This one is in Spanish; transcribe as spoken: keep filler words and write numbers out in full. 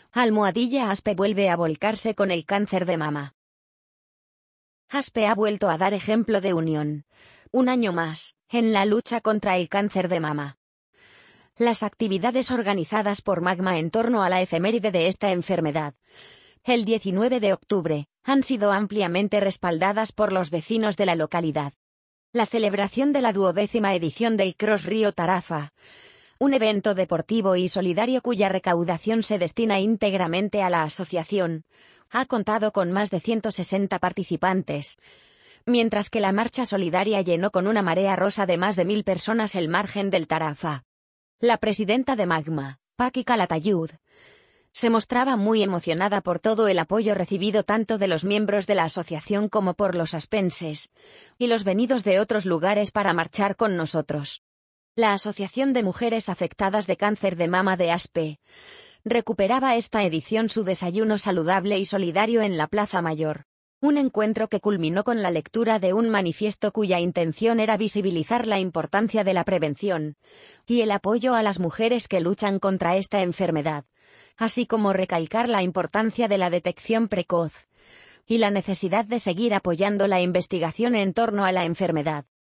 Almohadilla Aspe vuelve a volcarse con el cáncer de mama. Aspe ha vuelto a dar ejemplo de unión, un año más, en la lucha contra el cáncer de mama. Las actividades organizadas por Magma en torno a la efeméride de esta enfermedad, el diecinueve de octubre, han sido ampliamente respaldadas por los vecinos de la localidad. La celebración de la duodécima edición del Cross Río Tarafa, un evento deportivo y solidario cuya recaudación se destina íntegramente a la asociación, ha contado con más de ciento sesenta participantes, mientras que la marcha solidaria llenó con una marea rosa de más de mil personas el margen del Tarafa. La presidenta de Magma, Paqui Calatayud, se mostraba muy emocionada por todo el apoyo recibido tanto de los miembros de la asociación como por los aspenses, y los venidos de otros lugares para marchar con nosotros. La Asociación de Mujeres Afectadas de Cáncer de Mama de Aspe recuperaba esta edición su desayuno saludable y solidario en la Plaza Mayor, un encuentro que culminó con la lectura de un manifiesto cuya intención era visibilizar la importancia de la prevención y el apoyo a las mujeres que luchan contra esta enfermedad, así como recalcar la importancia de la detección precoz y la necesidad de seguir apoyando la investigación en torno a la enfermedad.